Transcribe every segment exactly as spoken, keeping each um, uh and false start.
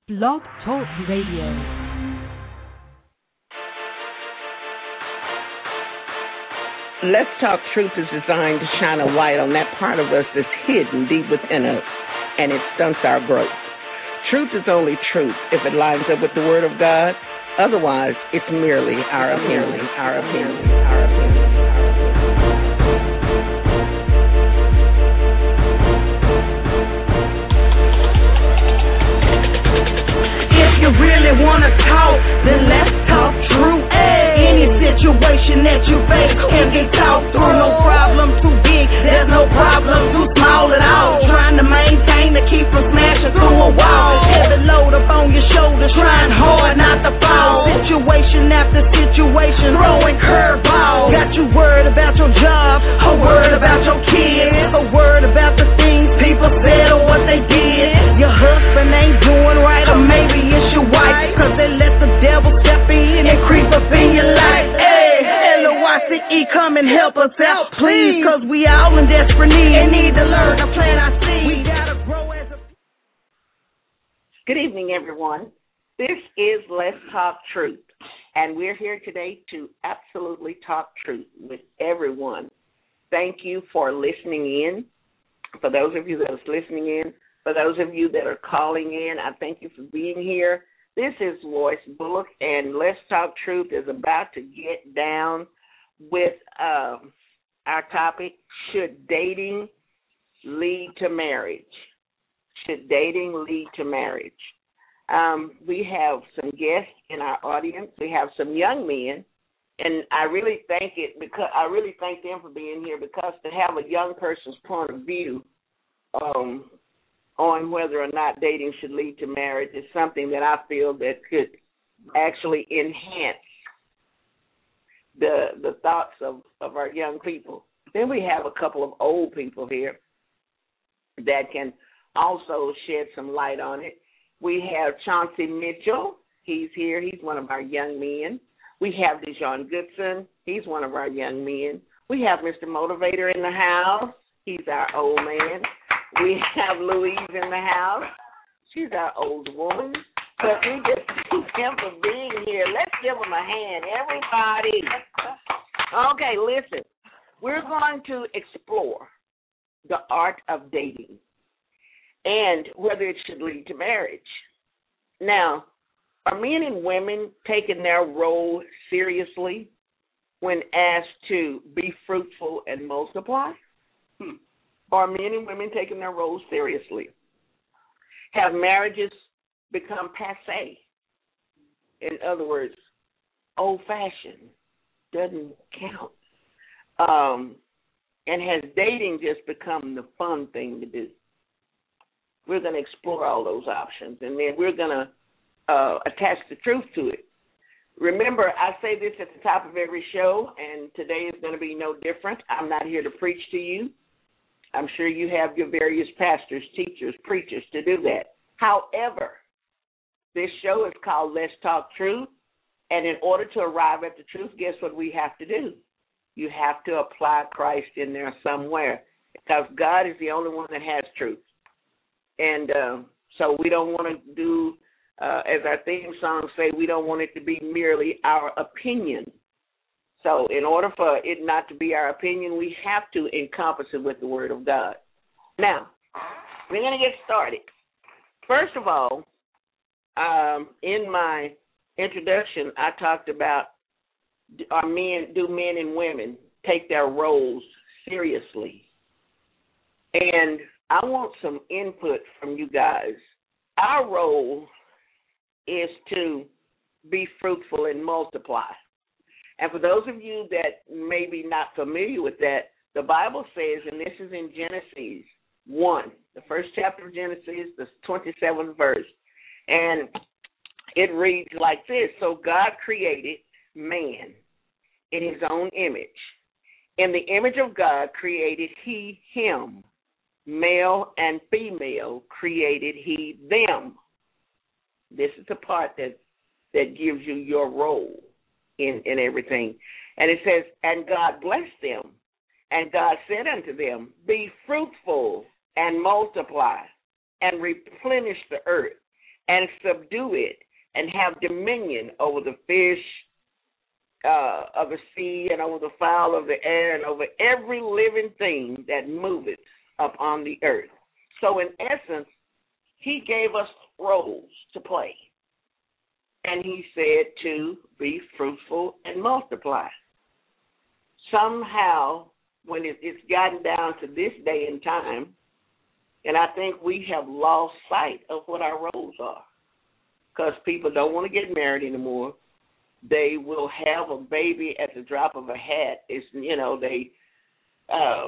Blog Talk Radio. Let's Talk Truth is designed to shine a light on that part of us that's hidden deep within us, and it stunts our growth. Truth is only truth if it lines up with the Word of God. Otherwise, it's merely our opinion, our opinion, our opinion. If you really wanna talk, then let's talk truth. Any situation that you face can be talked through. No problem too big, there's no problem too small at all. Trying to maintain to keep from smashing through a wall. Heavy load up on your shoulders, trying hard not to fall. Situation after situation, throwing curveballs. Got you worried about your job, a word about your kids, a word about the things people said or what they did. Your husband ain't doing right, or maybe it's your wife, cause they let the devil step in and creep up in your life. Hey, L O I C E, come and help us out, please, cause we all in desperate need and need to learn to plant our seed. We gotta grow as a... Good evening, everyone. This is Let's Talk Truth, and we're here today to absolutely talk truth with everyone. Thank you for listening in. For those of you that are listening in, for those of you that are calling in, I thank you for being here. This is Lois Bullock, and Let's Talk Truth is about to get down with um, our topic, should dating lead to marriage? Should dating lead to marriage? Um, we have some guests in our audience. We have some young men, and I really thank it because I really thank them for being here, because to have a young person's point of view um, on whether or not dating should lead to marriage is something that I feel that could actually enhance the the thoughts of, of our young people. Then we have a couple of old people here that can also shed some light on it. We have Chauncey Mitchell. He's here. He's one of our young men. We have Dijon Goodson. He's one of our young men. We have Mister Motivator in the house. He's our old man. We have Louise in the house. She's our old woman. But we just thank him for being here. Let's give him a hand, everybody. Okay, listen. We're going to explore the art of dating and whether it should lead to marriage. Now, are men and women taking their role seriously when asked to be fruitful and multiply? Hmm. Are men and women taking their roles seriously? Have marriages become passé? In other words, old-fashioned, doesn't count. Um, and has dating just become the fun thing to do? We're going to explore all those options, and then we're going to uh, attach the truth to it. Remember, I say this at the top of every show, and today is going to be no different. I'm not here to preach to you. I'm sure you have your various pastors, teachers, preachers to do that. However, this show is called Let's Talk Truth, and in order to arrive at the truth, guess what we have to do? You have to apply Christ in there somewhere, because God is the only one that has truth. And uh, so we don't want to do, uh, as our theme song say, we don't want it to be merely our opinion. So in order for it not to be our opinion, we have to encompass it with the Word of God. Now, we're going to get started. First of all, um, in my introduction, I talked about are men, do men and women take their roles seriously? And I want some input from you guys. Our role is to be fruitful and multiply. And for those of you that may be not familiar with that, the Bible says, and this is in Genesis one, the first chapter of Genesis, the twenty-seventh verse, and it reads like this: so God created man in his own image. In the image of God created he him. Male and female created he them. This is the part that, that gives you your role in, in everything. And it says, and God blessed them, and God said unto them, be fruitful and multiply and replenish the earth and subdue it, and have dominion over the fish uh, of the sea, and over the fowl of the air, and over every living thing that moveth upon the earth. So in essence, he gave us roles to play. And he said to be fruitful and multiply. Somehow, when it, it's gotten down to this day and time, and I think we have lost sight of what our roles are, because people don't want to get married anymore. They will have a baby at the drop of a hat. It's, you know, they uh,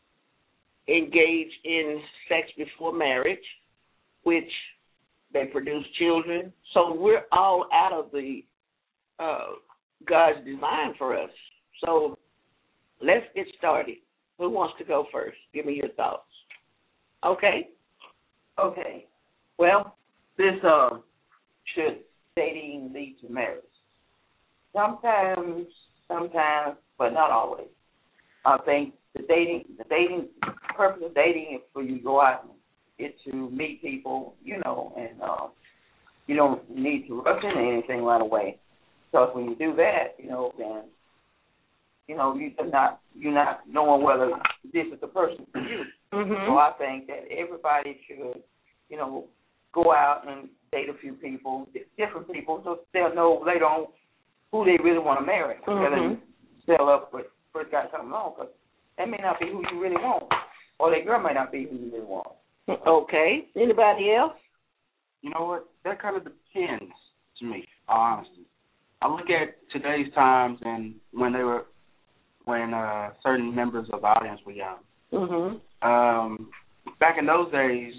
engage in sex before marriage, which they produce children. So we're all out of the uh, God's design for us. So let's get started. Who wants to go first? Give me your thoughts. Okay. Okay. Well, this uh, should dating lead to marriage? Sometimes, sometimes, but not always. I think the dating, the dating the purpose of dating is for you to go out and get to meet people, you know, and uh, you don't need to rush into anything right away. Because when you do that, you know, then you know you're not you're not knowing whether this is the person for you. Mm-hmm. So I think that everybody should, you know, go out and date a few people, different people, so they'll know later on who they really want to marry. Mm-hmm. Rather than sell up with first guy coming along, because that may not be who you really want, or that girl may not be who you really want. Okay. Anybody else? You know what? That kind of depends to me, honestly. I look at today's times and when they were, when uh, certain members of the audience were young. Mm-hmm. Um, back in those days,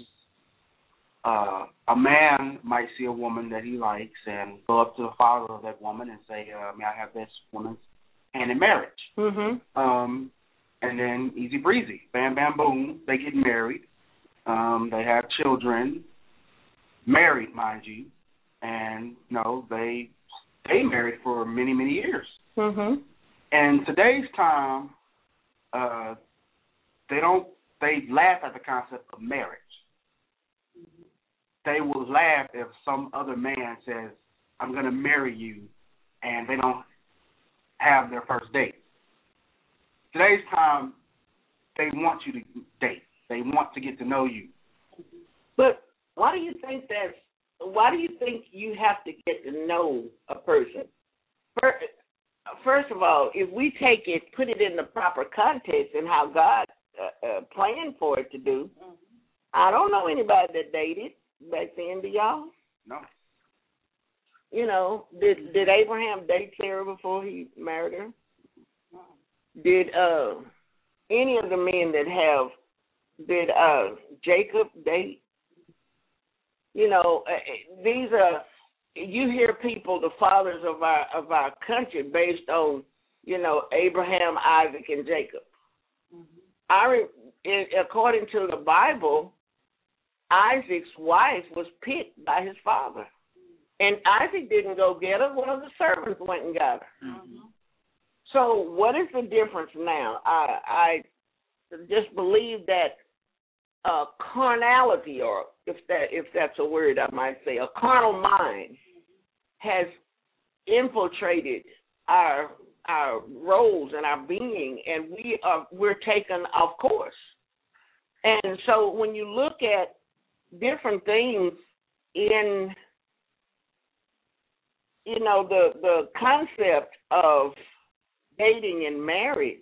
uh, a man might see a woman that he likes and go up to the father of that woman and say, uh, may I have this woman's hand in marriage? Mm-hmm. Um, and then easy breezy, bam, bam, boom, they get married. Um, they have children, married, mind you, and, you know, they stay married for many, many years. Mm-hmm. And today's time, uh, they don't, they laugh at the concept of marriage. They will laugh if some other man says, I'm going to marry you, and they don't have their first date. Today's time, they want you to date. They want to get to know you. But why do you think that's, why do you think you have to get to know a person? First of all, if we take it, put it in the proper context and how God uh, uh, planned for it to do, mm-hmm. I don't know anybody that dated back then, do y'all? No. You know, did did Abraham date Sarah before he married her? No. Did uh, any of the men that have, did uh, Jacob date? You know, uh, these are, you hear people, the fathers of our of our country, based on, you know, Abraham, Isaac, and Jacob. Mm-hmm. I, according to the Bible, Isaac's wife was picked by his father. And Isaac didn't go get her. One of the servants went and got her. Mm-hmm. So what is the difference now? I, I just believe that uh, carnality, or if that if that's a word I might say, a carnal mind has infiltrated our our roles and our being, and we are we're taken off course. And so when you look at different things in, you know, the the concept of dating and marriage,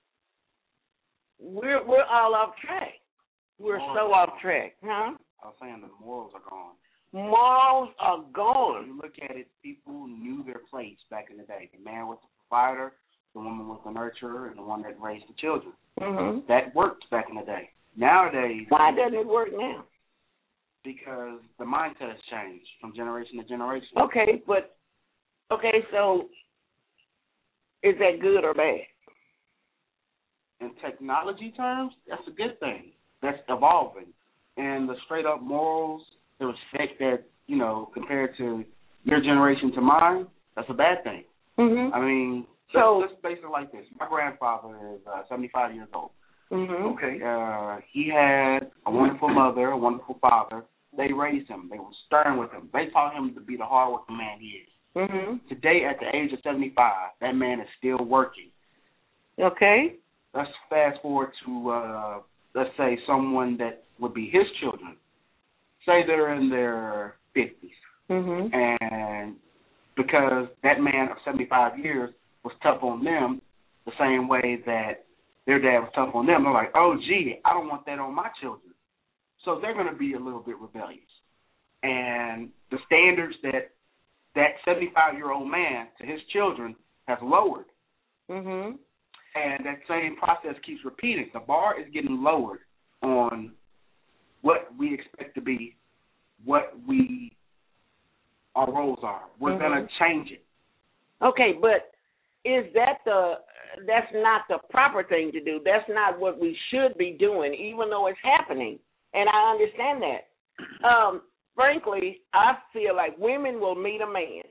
we're we're all off track. We're so off track, huh? I was saying the morals are gone. Morals are gone. When you look at it, people knew their place back in the day. The man was the provider, the woman was the nurturer, and the one that raised the children. Mm-hmm. That worked back in the day. Nowadays, why doesn't it work now? Because the mindset has changed from generation to generation. Okay, but okay, so is that good or bad? In technology terms, that's a good thing. That's evolving. And the straight up morals, the respect that, you know, compared to your generation to mine, that's a bad thing. Mm-hmm. I mean, so let's, let's face it like this. My grandfather is uh, seventy-five years old. Mm-hmm. Okay. Uh, he had a wonderful mother, a wonderful father, they raised him. They were stern with him. They taught him to be the hardworking man he is. Mm-hmm. Today, at the age of seventy-five, that man is still working. Okay. Let's fast forward to, uh, let's say, someone that would be his children. Say they're in their fifties. Mm-hmm. And because that man of seventy-five years was tough on them the same way that their dad was tough on them, they're like, oh, gee, I don't want that on my children. So they're going to be a little bit rebellious. And the standards that that seventy-five-year-old man to his children has lowered. Mm-hmm. And that same process keeps repeating. The bar is getting lowered on what we expect to be, what we our roles are. We're mm-hmm. going to change it. Okay, but is that the that's not the proper thing to do. That's not what we should be doing, even though it's happening. And I understand that. Um, frankly, I feel like women will meet a man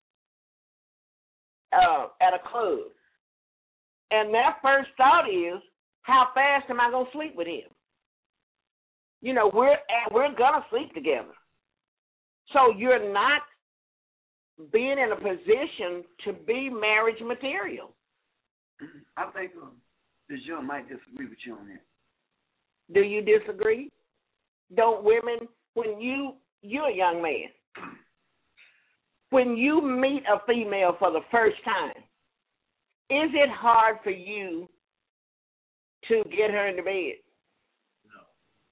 uh, at a club, and their first thought is, how fast am I going to sleep with him? You know, we're we're going to sleep together. So you're not being in a position to be marriage material. I think um, this young might disagree with you on that. Do you disagree? Don't women, when you, you're a young man, when you meet a female for the first time, is it hard for you to get her into bed? No,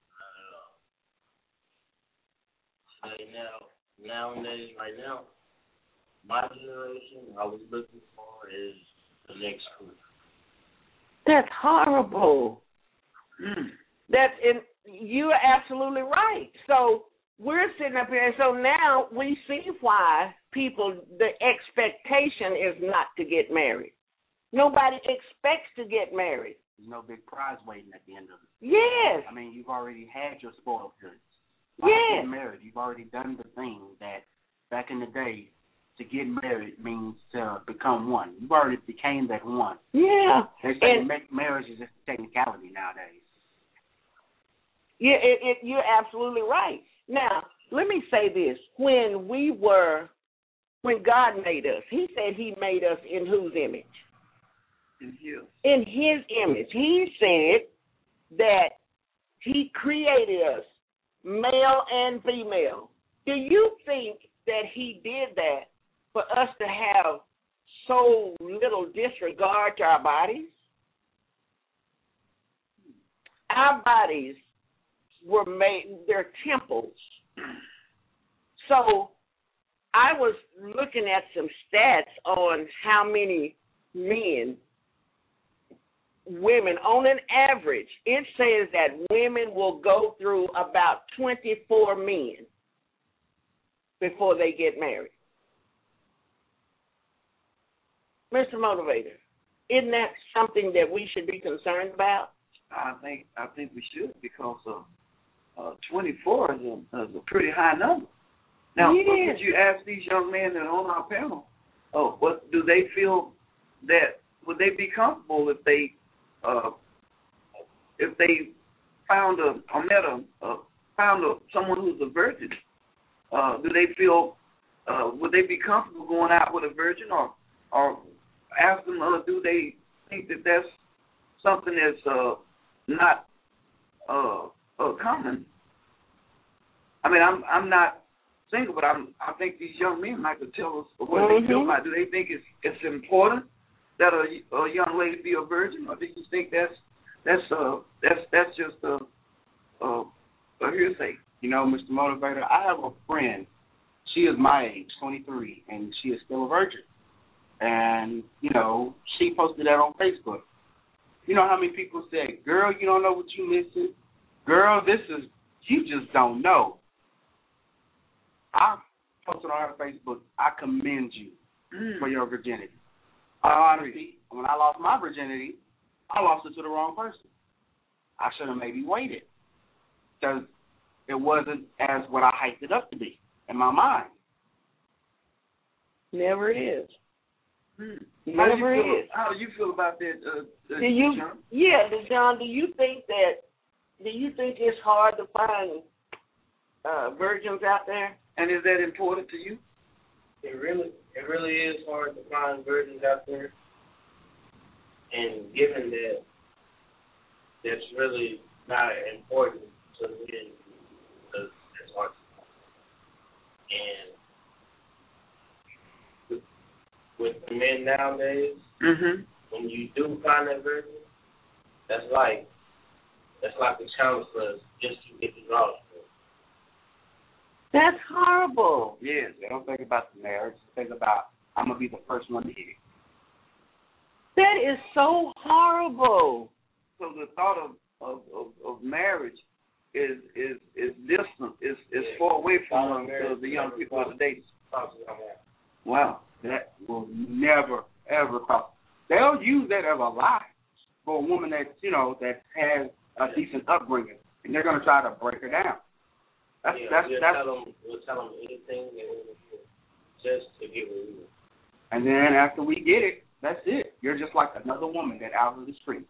not at all. Right now, nowadays, right now, my generation, I was looking for is the next group. That's horrible. Mm. That's in, you're absolutely right. So we're sitting up here, and so now we see why people, the expectation is not to get married. Nobody expects to get married. There's no big prize waiting at the end of it. Yes. I mean, you've already had your spoiled goods. By yes. getting married, you've already done the thing that back in the day, to get married means to become one. You've already became that one. Yeah. They say and, make marriage is just a technicality nowadays. Yeah, it, it, you're absolutely right. Now, let me say this. When we were, when God made us, he said he made us in whose image? In his. In his image. He said that he created us, male and female. Do you think that he did that for us to have so little disregard to our bodies? Our bodies were made, they're temples. So I was looking at some stats on how many men, women, on an average, it says that women will go through about twenty-four men before they get married. Mister Motivator, isn't that something that we should be concerned about? I think I think we should, because uh, uh, twenty-four is a, is a pretty high number. Now, yes. Could you ask these young men that are on our panel, oh, what do they feel that would they be comfortable if they uh, if they found a or met a uh, found a, someone who's a virgin? Uh, do they feel uh, would they be comfortable going out with a virgin, or or ask them, uh, do they think that that's something that's uh, not uh, uh, common? I mean, I'm I'm not single, but I'm I think these young men might could tell us what mm-hmm. they feel about. Do they think it's it's important that a, a young lady be a virgin, or do you think that's that's uh that's that's just a a, a hearsay? You know, Mister Motivator, I have a friend. She is my age, twenty-three, and she is still a virgin. And, you know, she posted that on Facebook. You know how many people said, girl, you don't know what you're missing? Girl, this is, you just don't know. I posted on her Facebook, I commend you mm. for your virginity. Honestly, when I lost my virginity, I lost it to the wrong person. I should have maybe waited, because it wasn't as what I hyped it up to be in my mind. Never is. Hmm. Never how do you feel, is. How do you feel about that, uh, uh, do you, John? Yeah, John, do you think that, do you think it's hard to find uh, virgins out there? And is that important to you? It really, it really is hard to find virgins out there, and given that that's really not important to men, because it's hard to find. And with, with the men nowadays, mm-hmm. when you do find that virgin, that's like that's like a challenge for us just to get the draws. That's horrible. Yes, they don't think about the marriage. They think about, I'm going to be the first one to hit it. That is so horrible. So the thought of, of, of, of marriage is is is distant, is is yeah. far away from the, the young people of the days. Wow, that will never, ever cross. They'll use that as a lie for a woman that, you know, that has a decent upbringing, and they're going to try to break her down. That's, yeah, that's, we'll, that's, tell them, we'll tell them anything they want to do just to get what we want. And then after we get it, that's it. You're just like another woman that out of the street.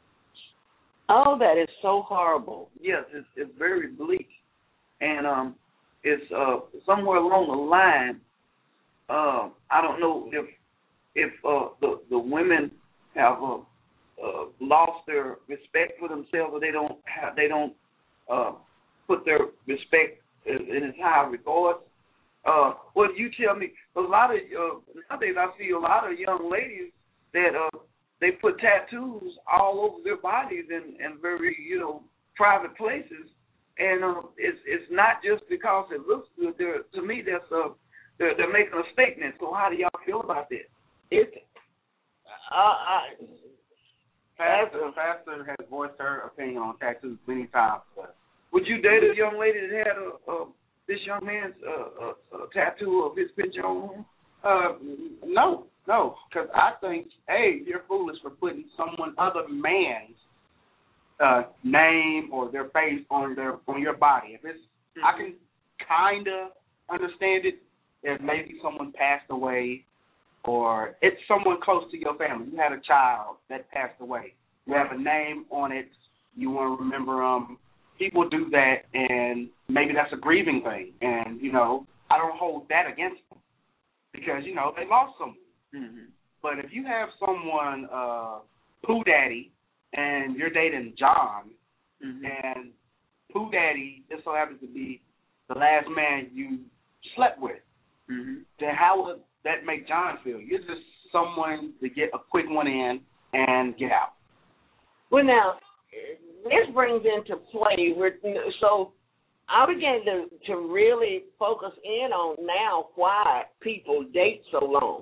Oh, that is so horrible. Yes, it's, it's very bleak. And um, it's uh, somewhere along the line, uh, I don't know if if uh, the, the women have uh, uh, lost their respect for themselves, or they don't have, they don't uh, put their respect in, in as high regard. Uh, well, you tell me, a lot of uh, nowadays I see a lot of young ladies that uh, they put tattoos all over their bodies in, in very, you know, private places, and uh, it's it's not just because it looks good. They're, to me, that's uh, they're, they're making a statement. So how do y'all feel about that? It, uh, I, Pastor, Pastor has voiced her opinion on tattoos many times. But would you date a young lady that had a, a this young man's uh, a, a tattoo of his picture on him? Uh, no, no, because I think, hey, you're foolish for putting someone other man's uh, name or their face on their on your body. If it's, mm-hmm. I can kind of understand it if maybe someone passed away, or it's someone close to your family. You had a child that passed away. You have a name on it. You want to remember them. People do that, and maybe that's a grieving thing. And, you know, I don't hold that against them because, you know, they lost someone. Mm-hmm. But if you have someone, uh, Pooh Daddy, and you're dating John, mm-hmm. and Pooh Daddy just so happens to be the last man you slept with, mm-hmm. then how would that make John feel? You're just someone to get a quick one in and get out. Well, now, this brings into play, so I began to, to really focus in on now why people date so long.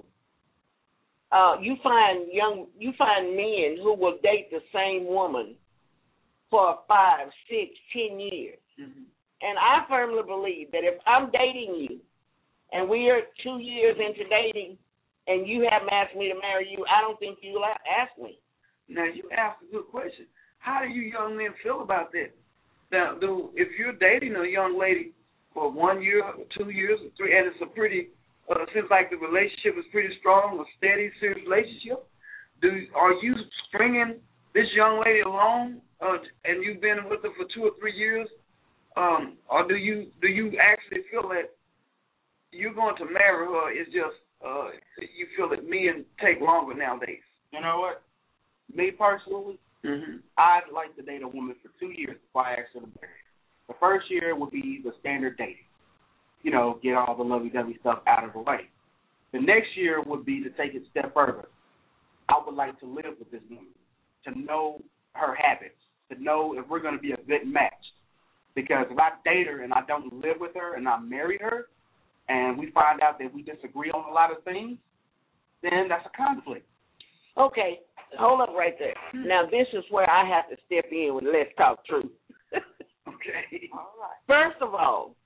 Uh, you find young, you find men who will date the same woman for five, six, ten years. Mm-hmm. And I firmly believe that if I'm dating you and we are two years into dating and you haven't asked me to marry you, I don't think you'll ask me. Now, you asked a good question. How do you young men feel about that? Now, do, if you're dating a young lady for one year, or two years, or three, and it's a pretty, uh, seems like the relationship is pretty strong, a steady, serious relationship, do are you stringing this young lady along, uh, and you've been with her for two or three years, um, or do you do you actually feel that you're going to marry her? It's just uh, you feel that men take longer nowadays. You know what? Me personally, mm-hmm. I'd like to date a woman for two years before I ask her to marry. The first year would be the standard dating. You know, get all the lovey-dovey stuff out of the way. The next year would be to take it a step further. I would like to live with this woman, to know her habits, to know if we're going to be a good match. Because if I date her and I don't live with her and I marry her and we find out that we disagree on a lot of things, then that's a conflict. Okay, hold up right there. Now, this is where I have to step in with Let's Talk Truth. Okay. All right. First of all,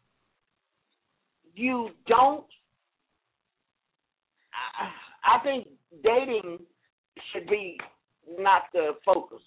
you don't, I, I think dating should be not the focus.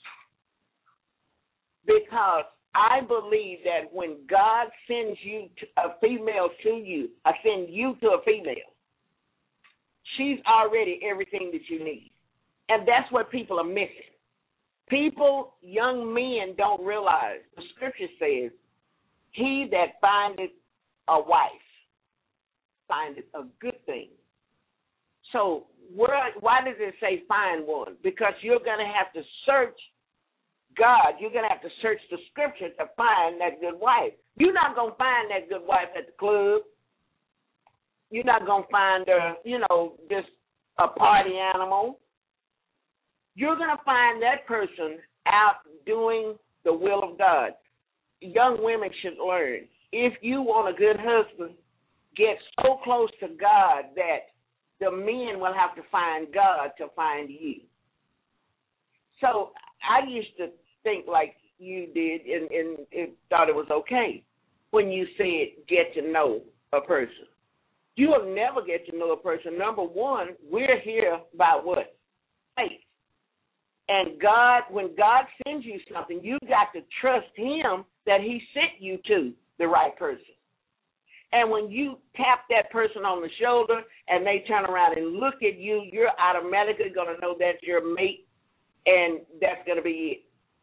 Because I believe that when God sends you to a female to you, I send you to a female, she's already everything that you need. And that's what people are missing. People, young men, don't realize. The scripture says he that findeth a wife findeth a good thing. So where, why does it say find one? Because you're going to have to search God. You're going to have to search the scripture to find that good wife. You're not going to find that good wife at the club. You're not going to find her, you know, just a party animal. You're going to find that person out doing the will of God. Young women should learn. If you want a good husband, get so close to God that the men will have to find God to find you. So I used to think like you did and, and, and thought it was okay when you said get to know a person. You will never get to know a person. Number one, we're here by what? Faith. And God, when God sends you something, you got to trust him that he sent you to the right person. And when you tap that person on the shoulder and they turn around and look at you, you're automatically going to know that's your mate, and that's going to be it.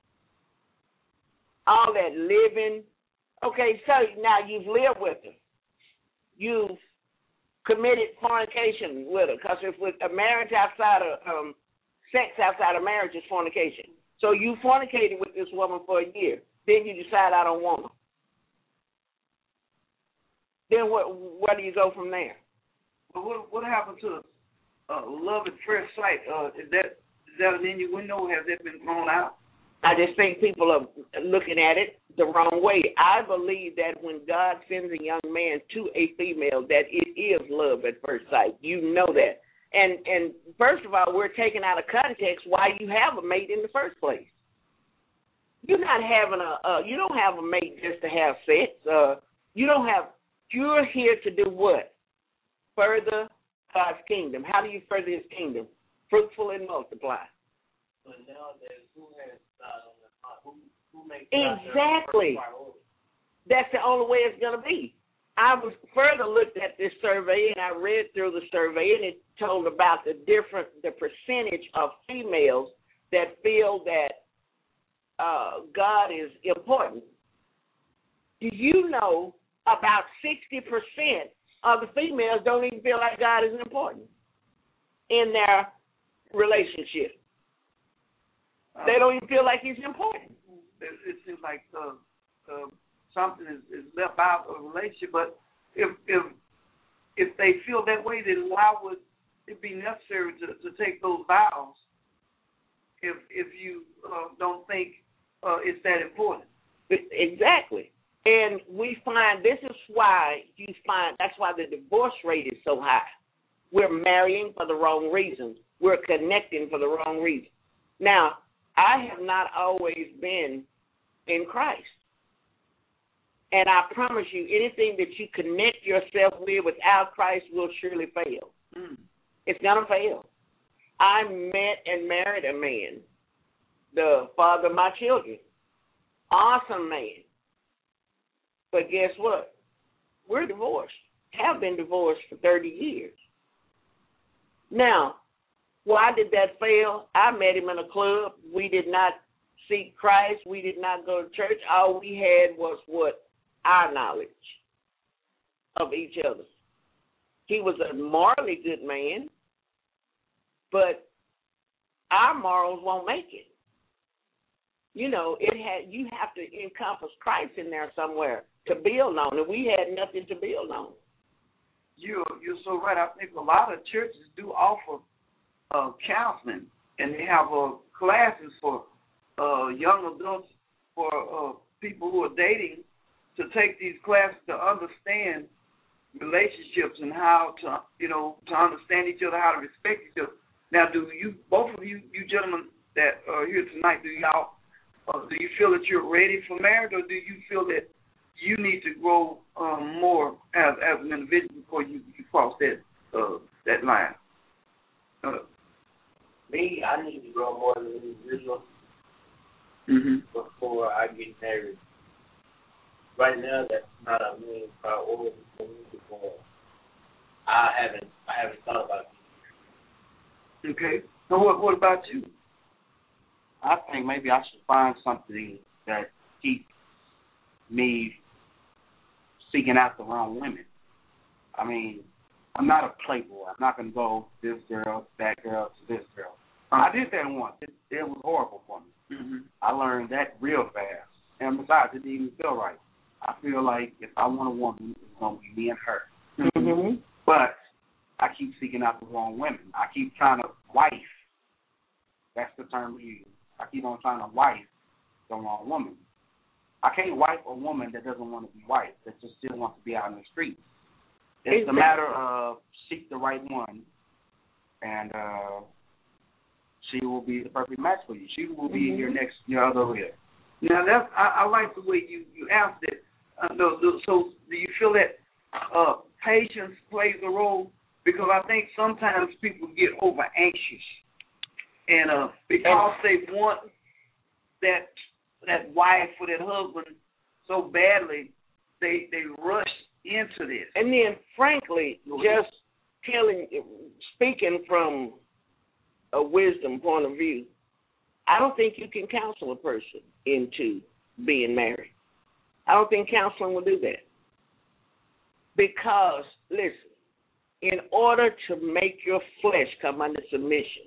All that living. Okay, so now you've lived with her. You've committed fornication with her, because if with a marriage outside of um, sex outside of marriage is fornication. So you fornicated with this woman for a year. Then you decide I don't want her. Then what? Where do you go from there? But what what happened to uh, love at first sight? Uh, is that is that an innuendo? Has that been thrown out? I just think people are looking at it the wrong way. I believe that when God sends a young man to a female, that it is love at first sight. You know that. And and first of all, we're taking out of context why you have a mate in the first place. You're not having a uh, you don't have a mate just to have sex. Uh, you don't have. You're here to do what? Further God's kingdom. How do you further his kingdom? Fruitful and multiply. But nowadays, who has God on the heart? Who, who makes exactly. God That's the only way it's going to be. I was further looked at this survey, and I read through the survey, and it told about the different, the percentage of females that feel that uh, God is important. Do you know about sixty percent of the females don't even feel like God is important in their relationship? Uh, they don't even feel like he's important. It, it seems like uh, uh, something is, is left out of a relationship. But if if if they feel that way, then why would it be necessary to, to take those vows if if you uh, don't think uh, it's that important? Exactly. And we find this is why you find that's why the divorce rate is so high. We're marrying for the wrong reasons. We're connecting for the wrong reasons. Now, I have not always been in Christ. And I promise you, anything that you connect yourself with without Christ will surely fail. Mm. It's going to fail. I met and married a man, the father of my children. Awesome man. But guess what? We're divorced. Have been divorced for thirty years. Now, why did that fail? I met him in a club. We did not seek Christ. We did not go to church. All we had was what? Our knowledge of each other. He was a morally good man, but our morals won't make it. You know, it had you have to encompass Christ in there somewhere to build on, and we had nothing to build on. You're, you're so right. I think a lot of churches do offer uh, counseling, and they have uh, classes for uh, young adults, for uh, people who are dating, to take these classes to understand relationships and how to, you know, to understand each other, how to respect each other. Now, do you, both of you, you gentlemen that are here tonight, do y'all, uh, do you feel that you're ready for marriage, or do you feel that you need to grow um, more as as an individual before you, you cross that uh, that line? Uh, Me, I need to grow more as an individual mm-hmm. before I get married. Right now, that's not a main priority for me because I haven't I haven't thought about it. Okay. So what what about you? I think maybe I should find something that keeps me seeking out the wrong women. I mean, I'm not a playboy. I'm not going to go this girl, that girl, to this girl. I did that once. It, it was horrible for me. Mm-hmm. I learned that real fast. And besides, it didn't even feel right. I feel like if I want a woman, it's going to be me and her. Mm-hmm. But I keep seeking out the wrong women. I keep trying to wife. That's the term we use. I keep on trying to wife the wrong woman. I can't wife a woman that doesn't want to be wifed, that just still wants to be out in the streets. It's exactly. a matter of seek the right one, and uh, she will be the perfect match for you. She will be mm-hmm. your next, your other rib. Now, that's, I, I like the way you, you asked it. Uh, the, the, so do you feel that uh, patience plays a role? Because I think sometimes people get over anxious, and uh, because they want that that wife or that husband so badly, they they rush into this. And then, frankly, just telling, speaking from a wisdom point of view, I don't think you can counsel a person into being married. I don't think counseling will do that. Because, listen, in order to make your flesh come under submission,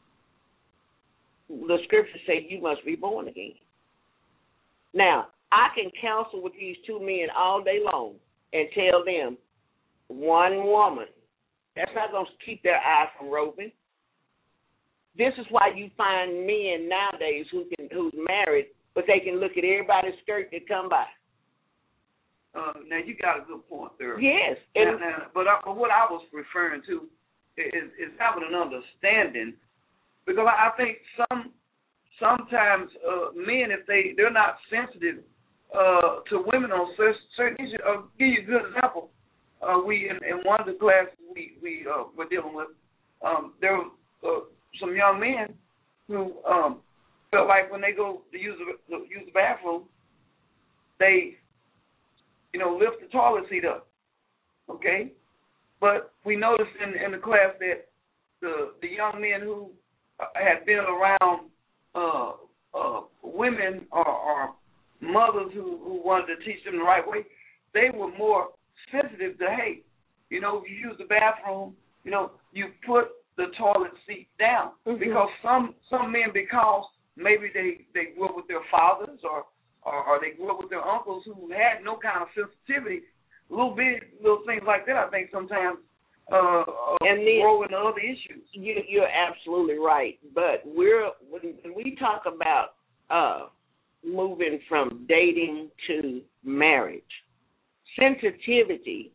the scriptures say you must be born again. Now, I can counsel with these two men all day long and tell them one woman. That's not going to keep their eye from roving. This is why you find men nowadays who can who's married, but they can look at everybody's skirt that come by. Uh, now, you got a good point there. Yes. Now, now, but, I, but what I was referring to is, is having an understanding, because I, I think some sometimes uh, men, if they, they're not sensitive uh, to women on certain issues, I'll give you a good example. Uh, we, in, in one of the classes we, we uh, were dealing with, um, there were uh, some young men who um, felt like when they go to use the, use the bathroom, they you know, lift the toilet seat up, okay? But we noticed in, in the class that the the young men who had been around uh, uh, women or, or mothers who, who wanted to teach them the right way, they were more sensitive to, hey, you know, if you use the bathroom, you know, you put the toilet seat down. Mm-hmm. Because some, some men, because maybe they, they grew up with their fathers or Or, or they grew up with their uncles who had no kind of sensitivity, little bit, little things like that, I think sometimes uh, uh, and then, grow into other issues. You, you're absolutely right. But we're when, when we talk about uh, moving from dating to marriage, sensitivity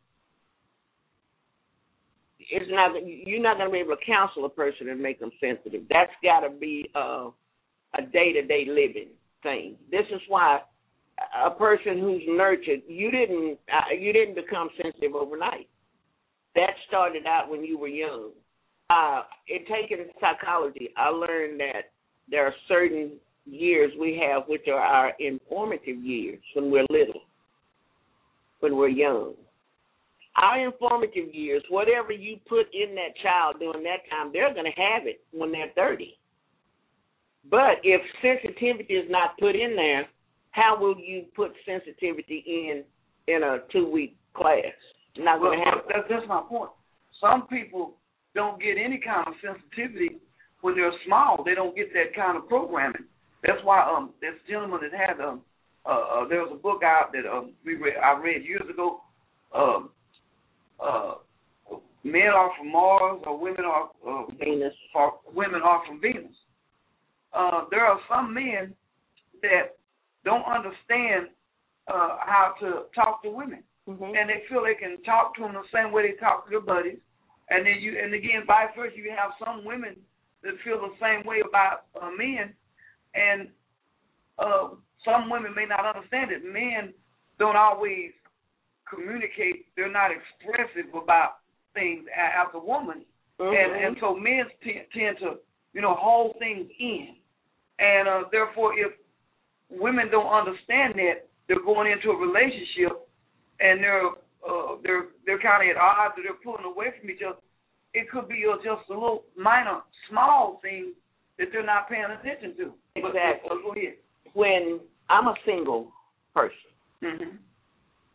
is not. You're not going to be able to counsel a person and make them sensitive. That's got to be uh, a day-to-day living thing. This is why a person who's nurtured, you didn't uh, you didn't become sensitive overnight. That started out when you were young. Uh, in taking psychology, I learned that there are certain years we have which are our informative years when we're little, when we're young. Our informative years, whatever you put in that child during that time, they're going to have it when they're thirty. But if sensitivity is not put in there, how will you put sensitivity in in a two-week class? Not going to well, happen. That's, that's my point. Some people don't get any kind of sensitivity when they're small. They don't get that kind of programming. That's why um, this gentleman that had um, uh, uh, there was a book out that um, we read, I read years ago. Um, uh, men are from Mars, or women are uh, Venus. Or women are from Venus. Uh, there are some men that don't understand uh, how to talk to women, mm-hmm. and they feel they can talk to them the same way they talk to their buddies. And then you, and again, vice versa, you have some women that feel the same way about uh, men, and uh, some women may not understand it. Men don't always communicate; they're not expressive about things as a woman, mm-hmm. and and so men t- tend to, you know, hold things in. And uh, therefore, if women don't understand that, they're going into a relationship and they're uh, they're they're kind of at odds, or they're pulling away from each other. It could be uh, just a little minor, small thing that they're not paying attention to. Exactly. But, uh, go ahead. When I'm a single person, mm-hmm.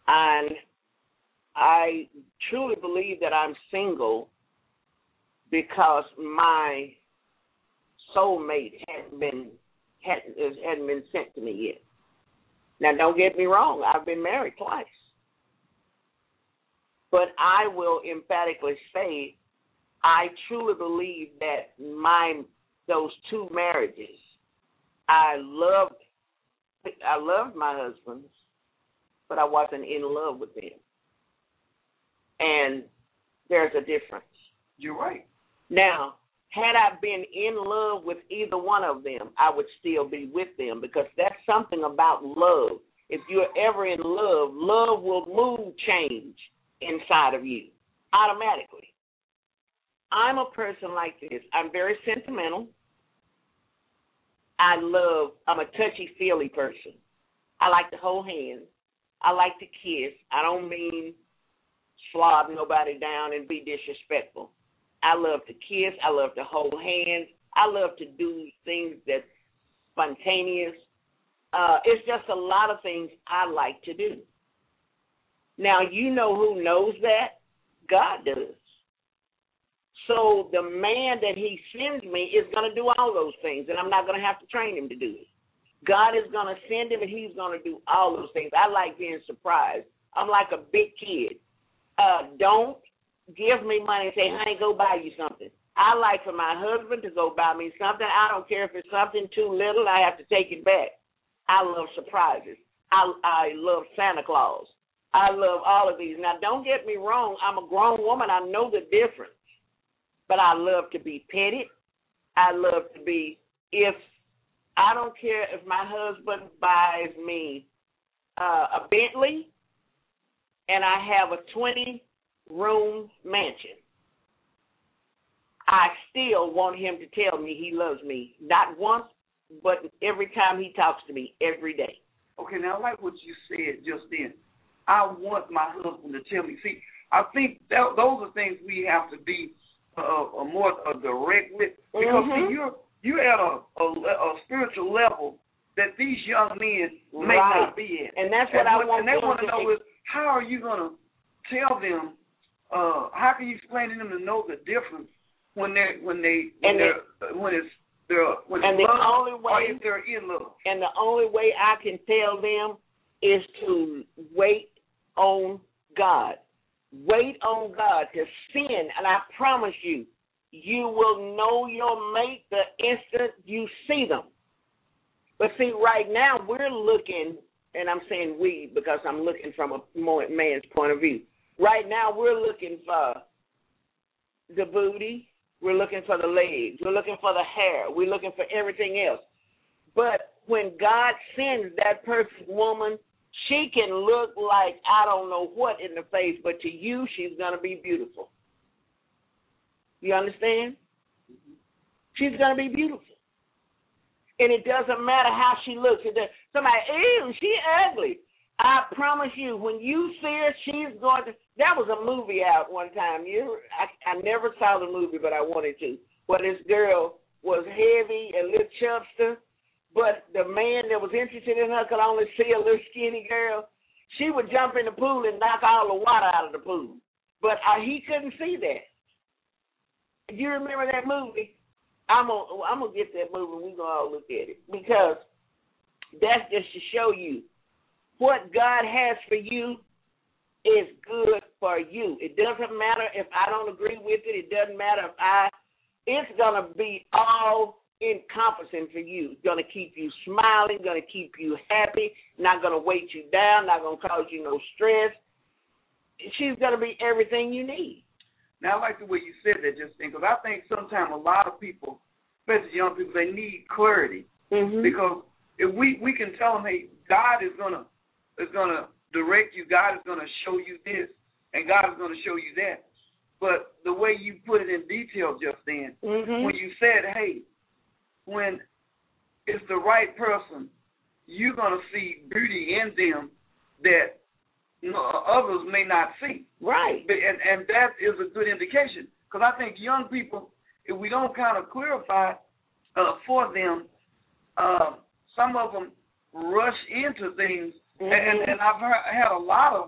And I truly believe that I'm single because my soulmate hadn't been hadn't, hadn't been sent to me yet. Now, don't get me wrong. I've been married twice. But I will emphatically say I truly believe that my those two marriages, I loved I loved my husbands, but I wasn't in love with them. And there's a difference. You're right. Now, had I been in love with either one of them, I would still be with them, because that's something about love. If you're ever in love, love will move change inside of you automatically. I'm a person like this. I'm very sentimental. I love, I'm a touchy-feely person. I like to hold hands. I like to kiss. I don't mean slob nobody down and be disrespectful. I love to kiss. I love to hold hands. I love to do things that's spontaneous. Uh, it's just a lot of things I like to do. Now, you know who knows that? God does. So the man that he sends me is going to do all those things, and I'm not going to have to train him to do it. God is going to send him, and he's going to do all those things. I like being surprised. I'm like a big kid. Uh, don't give me money and say, honey, go buy you something. I like for my husband to go buy me something. I don't care if it's something too little. I have to take it back. I love surprises. I, I love Santa Claus. I love all of these. Now, don't get me wrong. I'm a grown woman. I know the difference. But I love to be petted. I love to be, if, I don't care if my husband buys me uh, a Bentley and I have a twenty-room mansion, I still want him to tell me he loves me, not once, but every time he talks to me, every day. Okay, now I like what you said just then. I want my husband to tell me. See, I think that, those are things we have to be uh, uh, more uh, direct with, because mm-hmm. see, you're you're at a, a, a spiritual level that these young men may right. not be at. And that's what and I what, want and they want to to know is, how are you going to tell them, uh, how can you explain to them to know the difference when they're, when they, when and they're, the, when it's, they're, when and it's the love, only way, or if they're in love. And the only way I can tell them is to wait on God. Wait on God to sin, and I promise you, you will know your mate the instant you see them. But see, right now we're looking, and I'm saying we because I'm looking from a more man's point of view. Right now we're looking for the booty, we're looking for the legs, we're looking for the hair, we're looking for everything else. But when God sends that perfect woman, she can look like I don't know what in the face, but to you, she's going to be beautiful. You understand? She's going to be beautiful. And it doesn't matter how she looks. It does, somebody, ew, she ugly. I promise you, when you see her, she's going to, there was a movie out one time. You, I, I never saw the movie, but I wanted to, where this girl was heavy and little chubster, but the man that was interested in her could only see a little skinny girl. She would jump in the pool and knock all the water out of the pool. But uh, he couldn't see that. You remember that movie? I'm gonna, I'm gonna get that movie and we're gonna all look at it, because that's just to show you what God has for you is good for you. It doesn't matter if I don't agree with it. It doesn't matter if I, it's gonna be all encompassing for you. It's gonna keep you smiling, gonna keep you happy, not gonna weight you down, not gonna cause you no stress. She's gonna be everything you need. Now, I like the way you said that just then, because I think sometimes a lot of people, especially young people, they need clarity. Mm-hmm. Because if we, we can tell them, hey, God is gonna is gonna direct you, God is gonna show you this, and God is gonna show you that. But the way you put it in detail just then, mm-hmm. when you said, hey, when it's the right person, you're gonna see beauty in them that no, others may not see. Right. But, and, and that is a good indication. Because I think young people, if we don't kind of clarify uh, for them, uh, some of them rush into things. Mm-hmm. And, and I've heard, had a lot of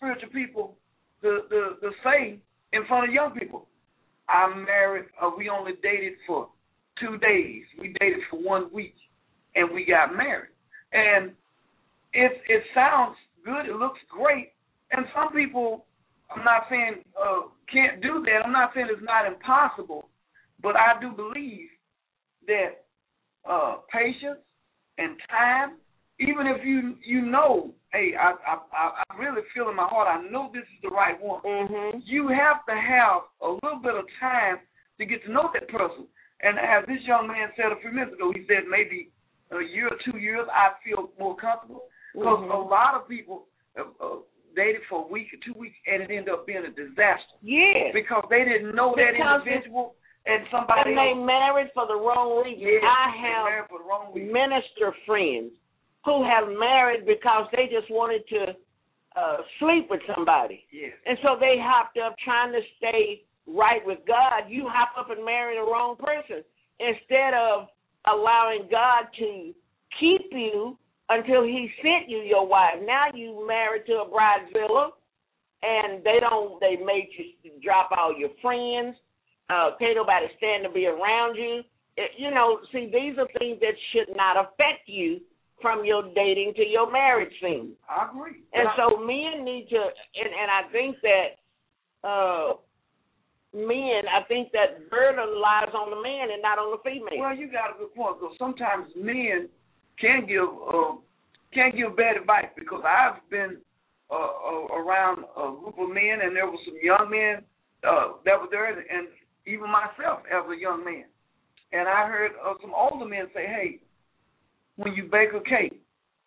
spiritual people to, to, to say in front of young people, I'm married, uh, we only dated for two days. We dated for one week, and we got married. And it, it sounds good. It looks great. And some people, I'm not saying uh, can't do that. I'm not saying it's not impossible, but I do believe that uh, patience and time, even if you you know, hey, I, I I really feel in my heart, I know this is the right one. Mm-hmm. You have to have a little bit of time to get to know that person. And as this young man said a few minutes ago, he said maybe a year or two years I feel more comfortable. Because mm-hmm. a lot of people uh, uh, dated for a week or two weeks, and it ended up being a disaster. Yeah. Because they didn't know because that individual, and somebody and they else. married for the wrong reason. Yes, I have for the wrong reason. minister friends who have married because they just wanted to uh, sleep with somebody. Yes. And so they hopped up trying to stay right with God. You hop up and marry the wrong person instead of allowing God to keep you until he sent you your wife. Now you married to a bridezilla, and they don't. They made you drop all your friends. Uh, can't nobody stand to be around you. It, you know, see, these are things that should not affect you from your dating to your marriage scene. I agree. And I, so men need to, and, and I think that uh, men, I think that burden lies on the man and not on the female. Well, you got a good point, because sometimes men can give uh, can give bad advice, because I've been uh, uh, around a group of men, and there were some young men uh, that were there, and even myself as a young man. And I heard uh, some older men say, hey, when you bake a cake,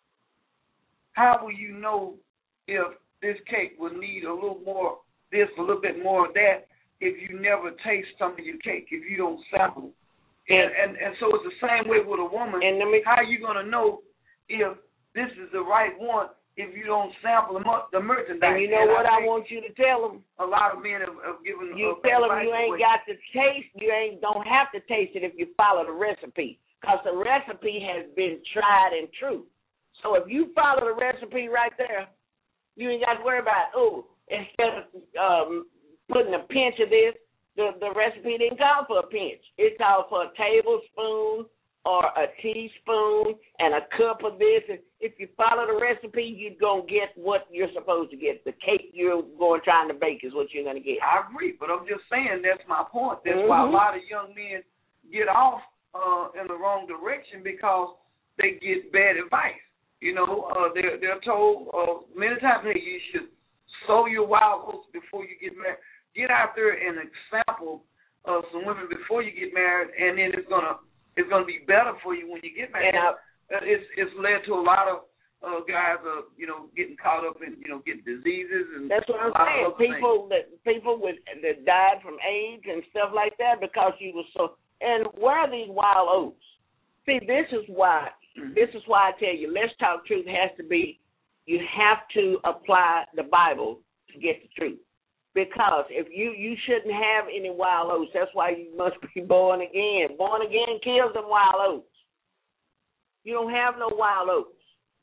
how will you know if this cake will need a little more this, a little bit more of that, if you never taste some of your cake, if you don't sample it? And, and and so it's the same way with a woman. And me, how are you going to know if this is the right one if you don't sample the, the merchandise? And you know and what I, I want you to tell them? A lot of men have, have given you uh, tell them you ain't away. got to taste. You ain't don't have to taste it if you follow the recipe, because the recipe has been tried and true. So if you follow the recipe right there, you ain't got to worry about, oh, instead of um, putting a pinch of this, the, the recipe didn't call for a pinch. It called for a tablespoon or a teaspoon and a cup of this. And if you follow the recipe, you're going to get what you're supposed to get. The cake you're going trying to bake is what you're going to get. I agree, but I'm just saying that's my point. That's mm-hmm. why a lot of young men get off uh, in the wrong direction, because they get bad advice. You know, uh, they're, they're told uh, many times, hey, you should sow your wild oats before you get married. Get out there and example uh, some women before you get married, and then it's gonna it's gonna be better for you when you get married. And uh, it's it's led to a lot of uh, guys, uh, you know, getting caught up in you know getting diseases and that's what I'm saying. People things. that people with that died from AIDS and stuff like that because you were so. And where are these wild oats? See, this is why. Mm-hmm. This is why I tell you, Let's Talk Truth has to be. You have to apply the Bible to get the truth. Because if you, you shouldn't have any wild oats, that's why you must be born again. Born again kills them wild oats. You don't have no wild oats.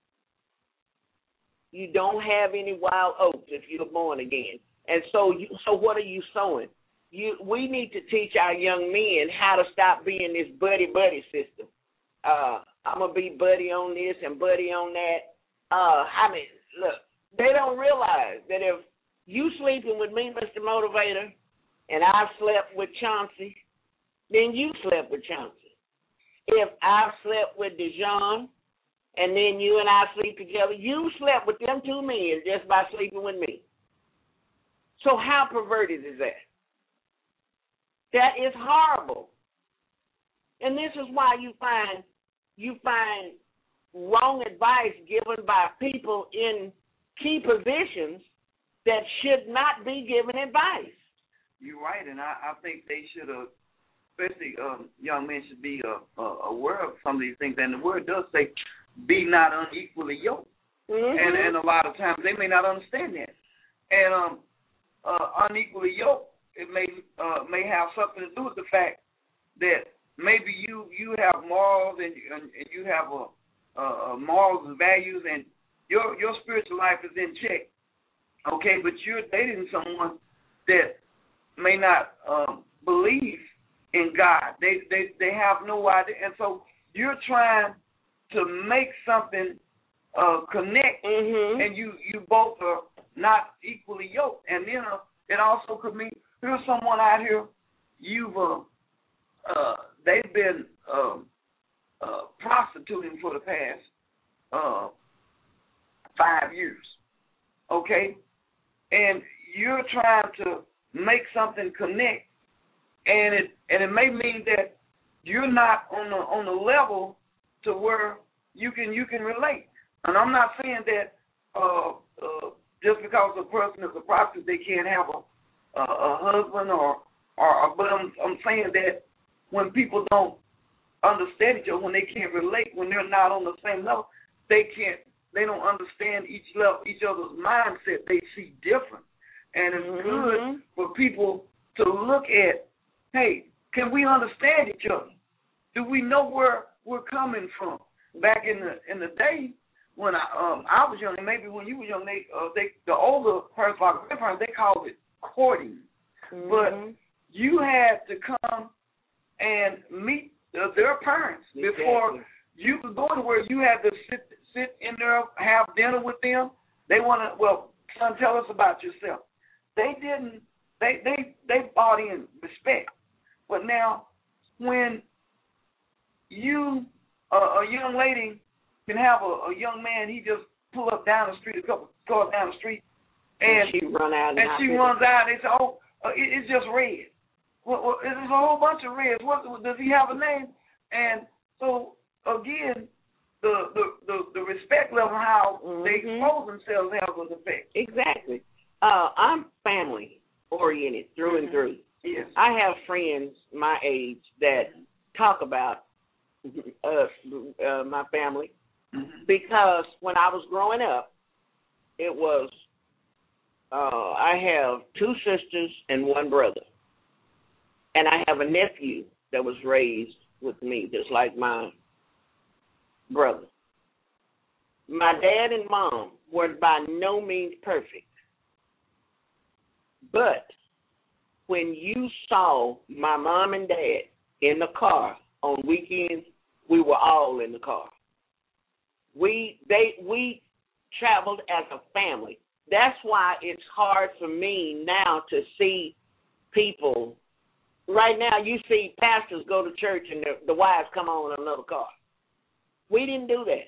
You don't have any wild oats if you're born again. And so, you, so what are you sowing? You, we need to teach our young men how to stop being this buddy-buddy system. Uh, I'm going to be buddy on this and buddy on that. Uh, I mean, look, they don't realize that if you sleeping with me, Mister Motivator, and I've slept with Chauncey, then you slept with Chauncey. If I've slept with Dijon, and then you and I sleep together, you slept with them two men just by sleeping with me. So how perverted is that? That is horrible. And this is why you find you find wrong advice given by people in key positions that should not be given advice. You're right, and I, I think they should have, especially um, young men should be uh, uh, aware of some of these things. And the word does say, be not unequally yoked. Mm-hmm. And, and a lot of times they may not understand that. And um, uh, unequally yoked, it may uh, may have something to do with the fact that maybe you, you have morals and, and you have a, a morals and values, and your your spiritual life is in check. Okay, but you're dating someone that may not um, believe in God. They, they they have no idea, and so you're trying to make something uh, connect, mm-hmm. and you, you both are not equally yoked. And then uh, it also could mean here's someone out here, you've uh, uh, they've been um, uh, prostituting for the past uh, five years, okay, and you're trying to make something connect, and it and it may mean that you're not on the on the level to where you can you can relate. And I'm not saying that uh, uh, just because a person is a prostitute they can't have a a, a husband or or but I'm I'm saying that when people don't understand each other, when they can't relate, when they're not on the same level, they can't they don't understand each level each other's mindset. They see different. And it's mm-hmm. good for people to look at, hey, can we understand each other? Do we know where we're coming from? Back in the in the day when I um I was young, and maybe when you were young, they uh, they the older person, our grandparents, they called it courting. Mm-hmm. But you had to come and meet uh, their parents exactly. before you could go anywhere. You had to sit sit in there, have dinner with them. They want to well, son, tell us about yourself. They didn't. They they they bought in respect, but now when you uh, a young lady can have a, a young man, he just pull up down the street, a couple cars down the street, and, and she run out, and, and she runs out. And they say, "Oh, uh, it, it's just red. Well, well, there's a whole bunch of reds. What does he have a name?" And so again, the the the, the respect level, how mm-hmm. they expose themselves, has an effect. Exactly. Uh, I'm family oriented through and through. Yes. I have friends my age that talk about uh, uh, my family mm-hmm. because when I was growing up, it was uh, I have two sisters and one brother, and I have a nephew that was raised with me just like my brother. My dad and mom were by no means perfect. But when you saw my mom and dad in the car on weekends, we were all in the car. We they we traveled as a family. That's why it's hard for me now to see people. Right now, you see pastors go to church and the, the wives come on in another car. We didn't do that.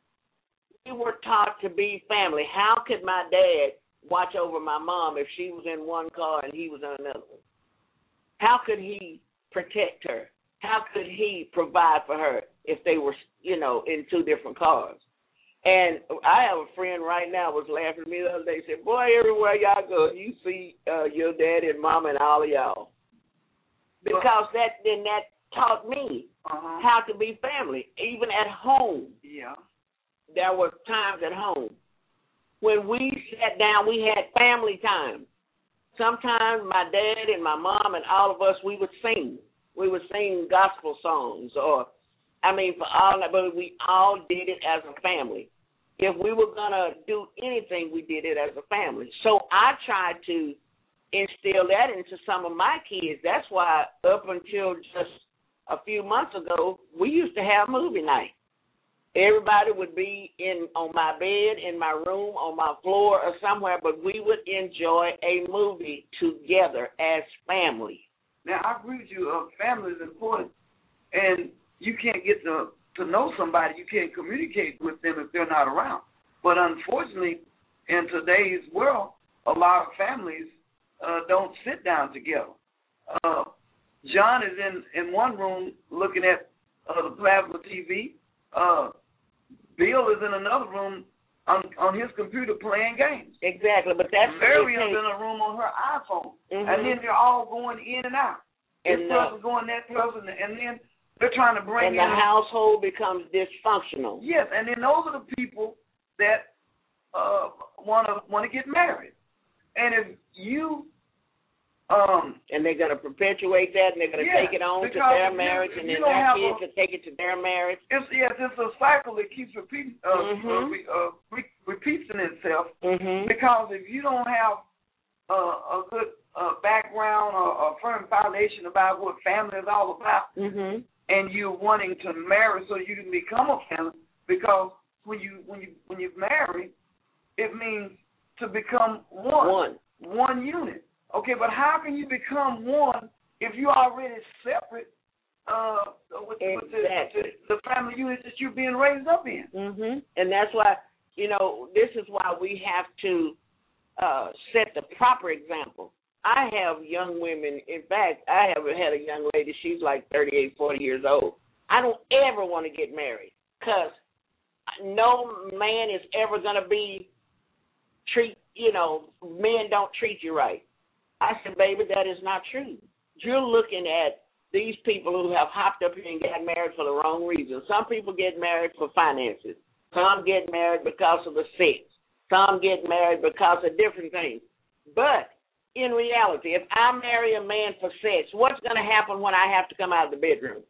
We were taught to be family. How could my dad watch over my mom if she was in one car and he was in another one? How could he protect her? How could he provide for her if they were, you know, in two different cars? And I have a friend right now was laughing at me the other day. Said, "Boy, everywhere y'all go, you see uh, your daddy and mama and all of y'all." Because that then that taught me uh-huh. how to be family, even at home. Yeah. There were times at home when we sat down, we had family time. Sometimes my dad and my mom and all of us, we would sing. We would sing gospel songs or, I mean, for all that, but we all did it as a family. If we were going to do anything, we did it as a family. So I tried to instill that into some of my kids. That's why up until just a few months ago, we used to have movie night. Everybody would be in on my bed, in my room, on my floor, or somewhere, but we would enjoy a movie together as family. Now, I agree with you. Uh, family is important, and you can't get to, to know somebody. You can't communicate with them if they're not around. But unfortunately, in today's world, a lot of families uh, don't sit down together. Uh, John is in, in one room looking at uh, the plasma T V. Uh, Bill is in another room on, on his computer playing games. Exactly, but that's Mary is in a room on her iPhone, mm-hmm. and then they're all going in and out. And this person's going that person, and then they're trying to bring and in. And the household becomes dysfunctional. Yes, and then those are the people that uh, want to want to get married. And if you Um, and they're going to perpetuate that, and they're going to yeah, take it on to their marriage, you, and you then their kids a, will take it to their marriage. It's, yes, it's a cycle that keeps repeating, uh, mm-hmm. uh, re, uh, re, repeating itself. Mm-hmm. Because if you don't have uh, a good uh, background or a firm foundation about what family is all about, mm-hmm. and you're wanting to marry so you can become a family, because when you when you when you marry, it means to become one, one, one unit. Okay, but how can you become one if you're already separate uh, with, exactly. with the, the family unit that you're being raised up in? Mm-hmm. And that's why, you know, this is why we have to uh, set the proper example. I have young women. In fact, I have had a young lady. She's like thirty-eight, forty years old. I don't ever want to get married because no man is ever going to be treat, you know, men don't treat you right. I said, baby, that is not true. You're looking at these people who have hopped up here and got married for the wrong reasons. Some people get married for finances. Some get married because of the sex. Some get married because of different things. But in reality, if I marry a man for sex, what's going to happen when I have to come out of the bedroom?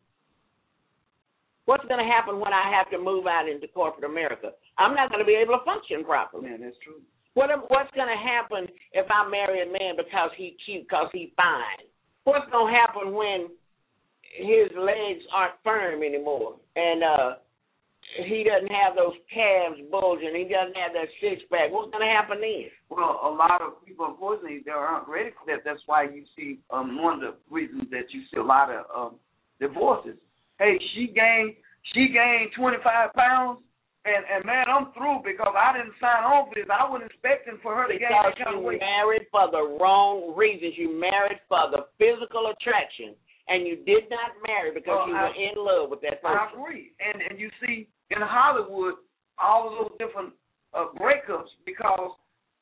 What's going to happen when I have to move out into corporate America? I'm not going to be able to function properly. Man, that's true. What, what's going to happen if I marry a man because he's cute, because he's fine? What's going to happen when his legs aren't firm anymore and uh, he doesn't have those calves bulging, he doesn't have that six-pack? What's going to happen then? Well, a lot of people, unfortunately, they aren't ready for that. That's why you see um, one of the reasons that you see a lot of um, divorces. Hey, she gained she gained twenty-five pounds, and, and, man, I'm through because I didn't sign on for this. I wasn't expecting for her to gain that kind of weight. Because you married for the wrong reasons. You married for the physical attraction, and you did not marry because well, you were I, in love with that person. I agree. And, and you see in Hollywood all of those different uh, breakups because,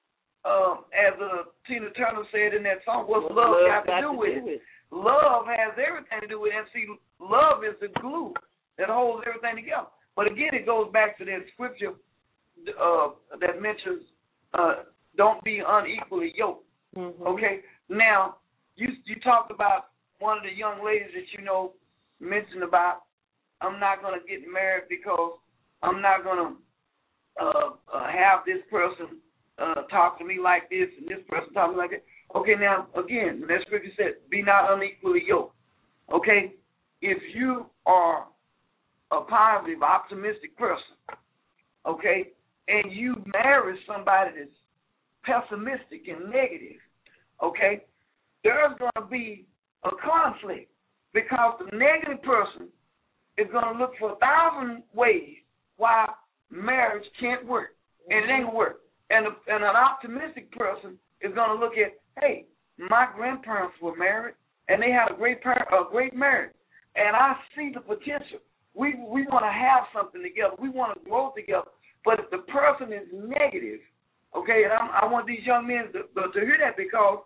um, as uh, Tina Turner said in that song, what's love, love got to do with it? Love has everything to do with it. And see, love is the glue that holds everything together. But again, it goes back to that scripture uh, that mentions uh, don't be unequally yoked. Mm-hmm. Okay? Now, you you talked about one of the young ladies that you know mentioned about, I'm not going to get married because I'm not going to uh, uh, have this person uh, talk to me like this and this person talk to me like that. Okay, now, again, that scripture said, be not unequally yoked. Okay? If you are a positive, optimistic person, okay, and you marry somebody that's pessimistic and negative, okay, there's going to be a conflict because the negative person is going to look for a thousand ways why marriage can't work, and it ain't going to work. And, a, and an optimistic person is going to look at, hey, my grandparents were married, and they had a great par- a great marriage, and I see the potential. We we want to have something together. We want to grow together. But if the person is negative, okay, and I'm, I want these young men to, to hear that because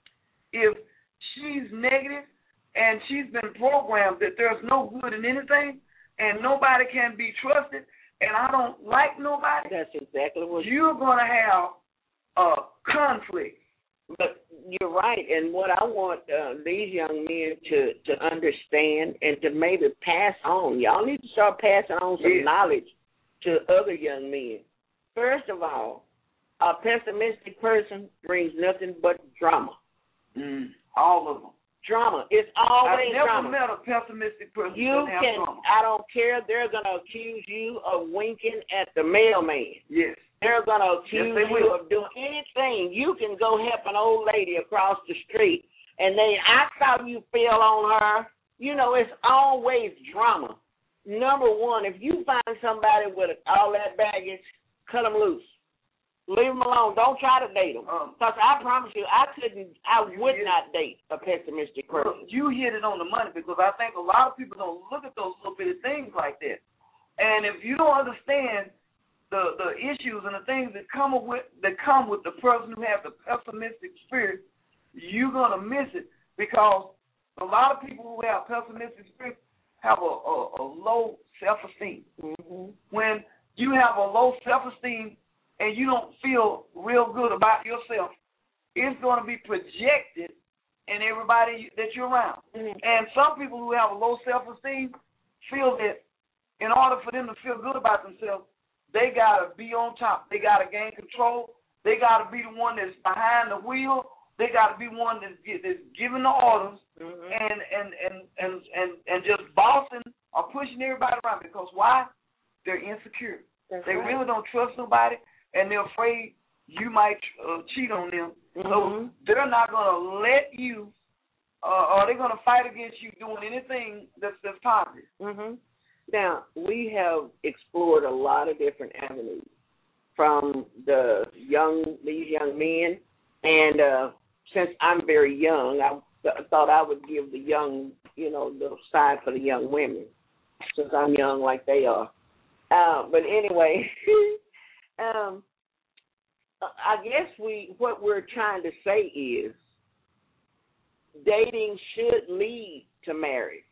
if she's negative and she's been programmed that there's no good in anything and nobody can be trusted and I don't like nobody, that's exactly what you're going to have a conflict. But you're right, and what I want uh, these young men to, to understand and to maybe pass on, y'all need to start passing on some yeah. knowledge to other young men. First of all, a pessimistic person brings nothing but drama. Mm, all of them. Drama. It's always I've never drama. met a pessimistic person you that can. have drama. I don't care. They're going to accuse you of winking at the mailman. Yes. They're going to accuse yes, you of doing anything. You can go help an old lady across the street, and they, I saw you fell on her. You know, it's always drama. Number one, if you find somebody with all that baggage, cut them loose. Leave them alone. Don't try to date them. Because um, I promise you, I couldn't, I would not date a pessimistic person. You hit it on the money because I think a lot of people don't look at those little bitty things like that. And if you don't understand the the issues and the things that come with that come with the person who has the pessimistic spirit, you're gonna miss it because a lot of people who have pessimistic spirit have a, a, a low self-esteem. Mm-hmm. When you have a low self-esteem and you don't feel real good about yourself, it's going to be projected and everybody that you're around. Mm-hmm. And some people who have a low self-esteem feel that in order for them to feel good about themselves, they got to be on top. They got to gain control. They got to be the one that's behind the wheel. They got to be one that's, that's giving the orders mm-hmm. and, and, and, and, and, and just bossing or pushing everybody around. Because why? They're insecure. That's they right. really don't trust nobody, and they're afraid you might uh, cheat on them. Mm-hmm. So they're not going to let you, uh, or they're going to fight against you doing anything that's, that's positive. Mm-hmm. Now, we have explored a lot of different avenues from the young, these young men, and uh, since I'm very young, I th- thought I would give the young, you know, the side for the young women, since I'm young like they are. Uh, but anyway, um, I guess we what we're trying to say is dating should lead to marriage,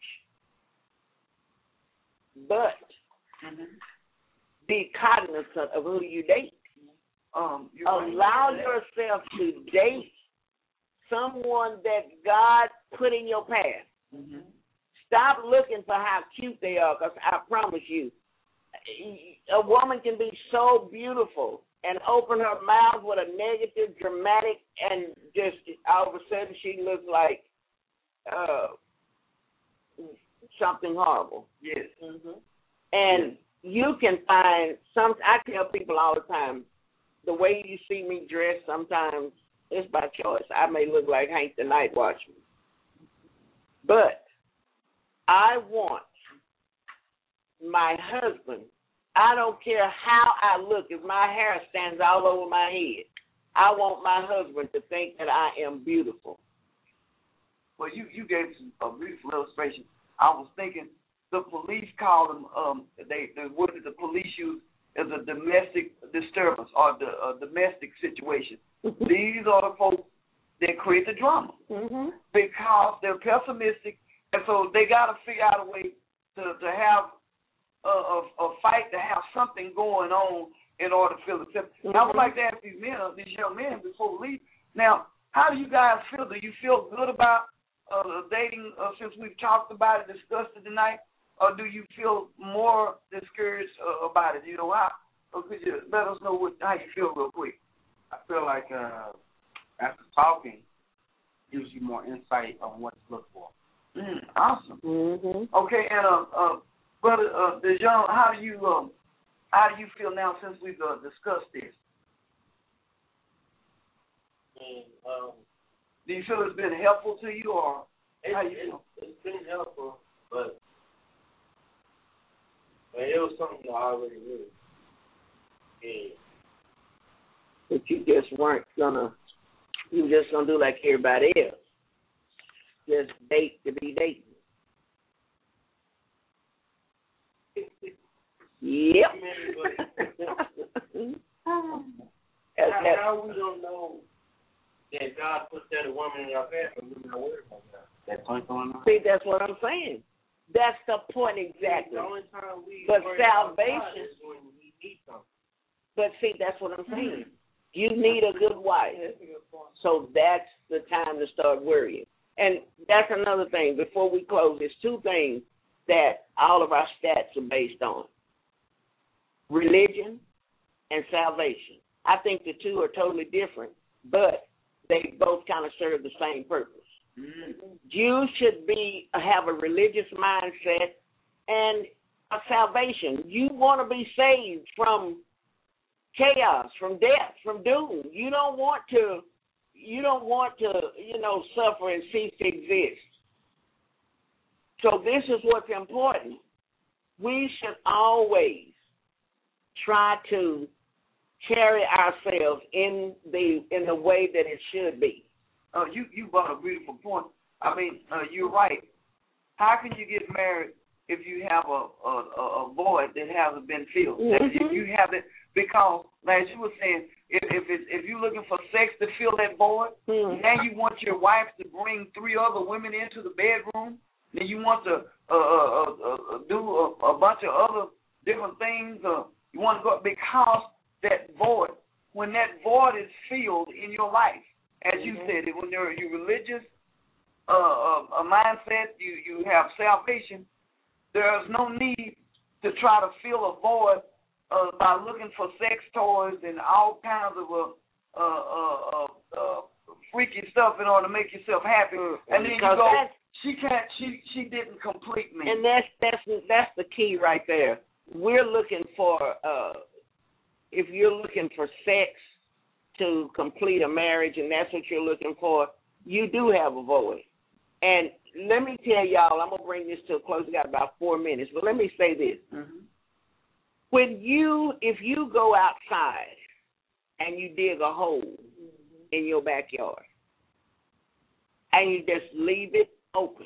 but mm-hmm. be cognizant of who you date. Um, Allow right. yourself to date someone that God put in your path. Mm-hmm. Stop looking for how cute they are, because I promise you, a woman can be so beautiful and open her mouth with a negative, dramatic, and just all of a sudden she looks like uh, something horrible. Yes. Mm-hmm. And yes. you can find some. I tell people all the time, the way you see me dressed sometimes it's by choice. I may look like Hank the Night Watchman, but I want my husband, I don't care how I look, if my hair stands all over my head, I want my husband to think that I am beautiful. Well, you, you gave some, a beautiful illustration. I was thinking the police call them, um, they, the word that the police use is a domestic disturbance or the a domestic situation. These are the folks that create the drama mm-hmm. because they're pessimistic, and so they got to figure out a way to, to have A, a, a fight, to have something going on in order to feel accepted. Mm-hmm. I would like to ask these men, these young men, before we leave. Now, how do you guys feel? Do you feel good about uh, dating uh, since we've talked about it, discussed it tonight, or do you feel more discouraged uh, about it? You know, how? Or could you let us know what how you feel real quick? I feel like uh, after talking, gives you more insight on what to look for. Mm, awesome. Mm-hmm. Okay, and uh. uh Brother uh, DeJean, how do you um, how do you feel now since we've uh, discussed this? And, um, do you feel it's been helpful to you, or it, how you it, feel? It's been helpful, but I mean, it was something that I already knew. Yeah. But you just weren't gonna, you were just gonna do like everybody else, just date to be dating. Yep. how, how we don't know that God put that a woman in our path and we're not worried about that? That point going on? See, that's what I'm saying. That's the point exactly. The only time we but salvation. about God is when we need something. But see, that's what I'm saying. You need a good wife. So that's the time to start worrying. And that's another thing. Before we close, there's two things that all of our stats are based on. Religion and salvation. I think the two are totally different, but they both kind of serve the same purpose. Mm-hmm. Jews should be have a religious mindset and a salvation. You want to be saved from chaos, from death, from doom. You don't want to. You don't want to, you know, suffer and cease to exist. So this is what's important. We should always try to carry ourselves in the in the way that it should be. Uh, you you brought a beautiful point. I mean, uh, you're right. How can you get married if you have a a, a void that hasn't been filled? Mm-hmm. If you have it, because as you were saying, if if it's, if you're looking for sex to fill that void, mm-hmm. now you want your wife to bring three other women into the bedroom. Then you want to uh, uh, uh, do a, a bunch of other different things. Uh, you want to go because that void, when that void is filled in your life, as you mm-hmm. said, when you're, you're religious uh, a, a mindset, you, you have salvation, there's no need to try to fill a void uh, by looking for sex toys and all kinds of uh, uh, uh, uh, uh, freaky stuff in order to make yourself happy. And then because you go, she can't, she she didn't complete me. And that's that's that's the key right there. We're looking for, uh, if you're looking for sex to complete a marriage, and that's what you're looking for, you do have a void. And let me tell y'all, I'm gonna bring this to a close. We got about four minutes, but let me say this: mm-hmm. when you, if you go outside and you dig a hole in your backyard, and you just leave it open,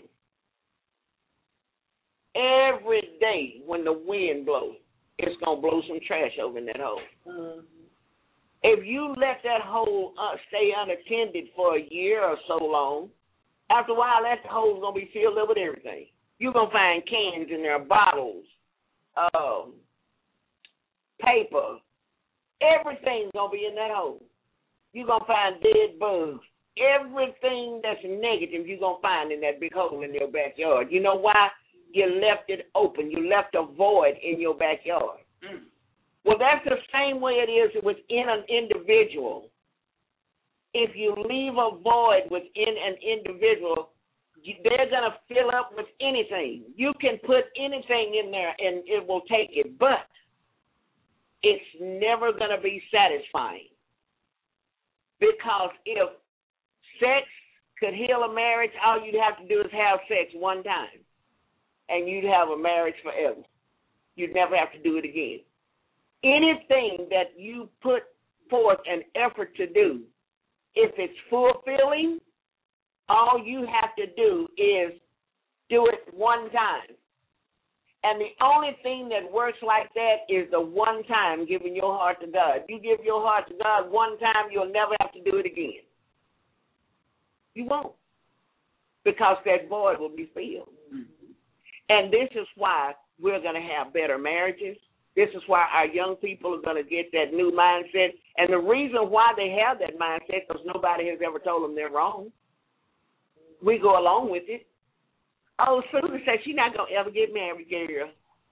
every day when the wind blows, it's going to blow some trash over in that hole. Mm-hmm. If you let that hole uh, stay unattended for a year or so long, after a while that hole's going to be filled up with everything. You're going to find cans in there, bottles, um, paper. Everything's going to be in that hole. You're going to find dead bugs. Everything that's negative you're going to find in that big hole in your backyard. You know why? You left it open. You left a void in your backyard. Mm. Well, that's the same way it is within an individual. If you leave a void within an individual, they're going to fill up with anything. You can put anything in there and it will take it, but it's never going to be satisfying. Because if sex could heal a marriage, all you'd have to do is have sex one time, and you'd have a marriage forever. You'd never have to do it again. Anything that you put forth an effort to do, if it's fulfilling, all you have to do is do it one time. And the only thing that works like that is the one time giving your heart to God. You give your heart to God one time, you'll never have to do it again. You won't. Because that void will be filled. Mm-hmm. And this is why we're going to have better marriages. This is why our young people are going to get that new mindset. And the reason why they have that mindset, because nobody has ever told them they're wrong. We go along with it. Oh, Susan said she's not going to ever get married, girl.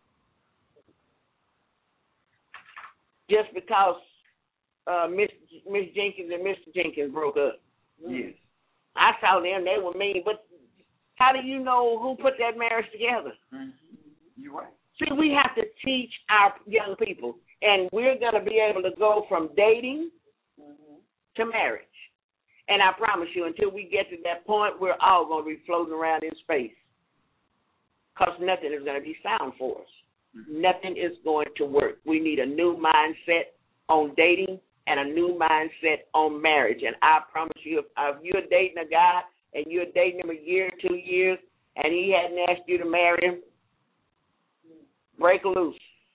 Just because uh, Miss Miss Jenkins and Mister Jenkins broke up. Yes. I saw them, they were mean, but how do you know who put that marriage together? Mm-hmm. You're right. See, we have to teach our young people, and we're going to be able to go from dating mm-hmm. to marriage. And I promise you, until we get to that point, we're all going to be floating around in space. Because nothing is going to be sound for us. Mm-hmm. Nothing is going to work. We need a new mindset on dating and a new mindset on marriage. And I promise you, if, if you're dating a guy and you're dating him a year, two years, and he hadn't asked you to marry him, break loose.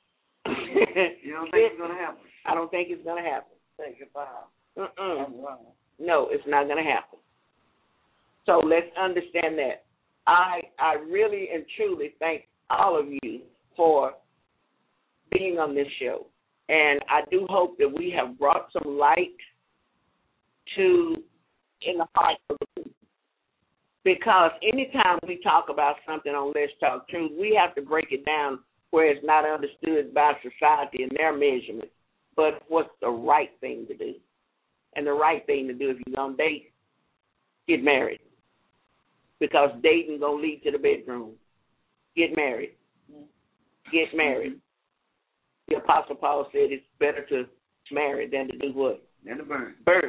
You don't think it's going to happen? I don't think it's going to happen. Think about it. No, it's not going to happen. So let's understand that. I I really and truly thank all of you for being on this show. And I do hope that we have brought some light to in the heart of the people. Because anytime we talk about something on Let's Talk Truth, we have to break it down where it's not understood by society and their measurement, but what's the right thing to do. And the right thing to do if you're going to date, get married. Because dating going to lead to the bedroom. Get married. Get married. The Apostle Paul said it's better to marry than to do what? Than to burn. Burn.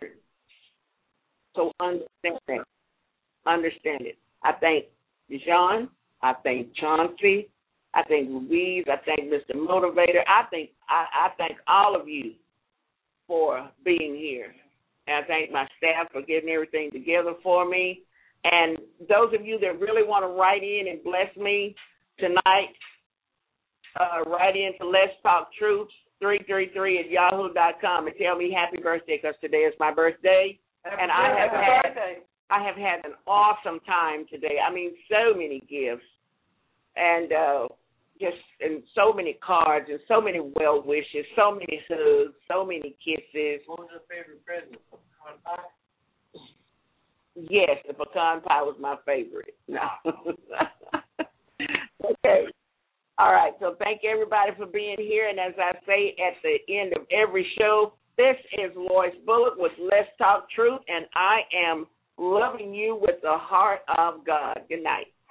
So understand that. Understand it. I thank John. I thank Chauncey. I thank Louise. I thank Mister Motivator. I think I, I thank all of you for being here. And I thank my staff for getting everything together for me. And those of you that really want to write in and bless me tonight, uh, write in to Let's Talk Truth three three three at yahoo dot com and tell me happy birthday, because today is my birthday. Happy and I have had birthday. I have had an awesome time today. I mean, so many gifts and uh, just and so many cards and so many well wishes, so many hugs, so many kisses. What was your favorite present? Yes, the pecan pie was my favorite. No. Okay. All right. So thank everybody for being here. And as I say at the end of every show, this is Lois Bullock with Let's Talk Truth, and I am loving you with the heart of God. Good night.